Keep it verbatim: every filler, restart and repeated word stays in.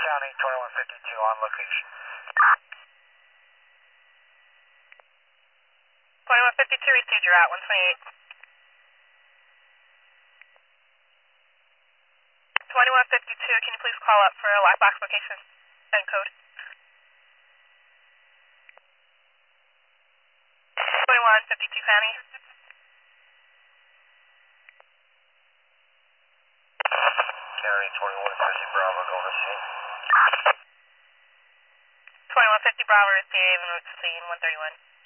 County, twenty-one fifty-two on location. twenty-one fifty-two, received your route, one twenty-eight. twenty-one fifty-two, can you please call up for a live box location and code? twenty-one fifty-two, Fanny. County, twenty-one fifty Bravo, going to scene. twenty-one fifty Bravo, received, and route to scene, one thirty-one.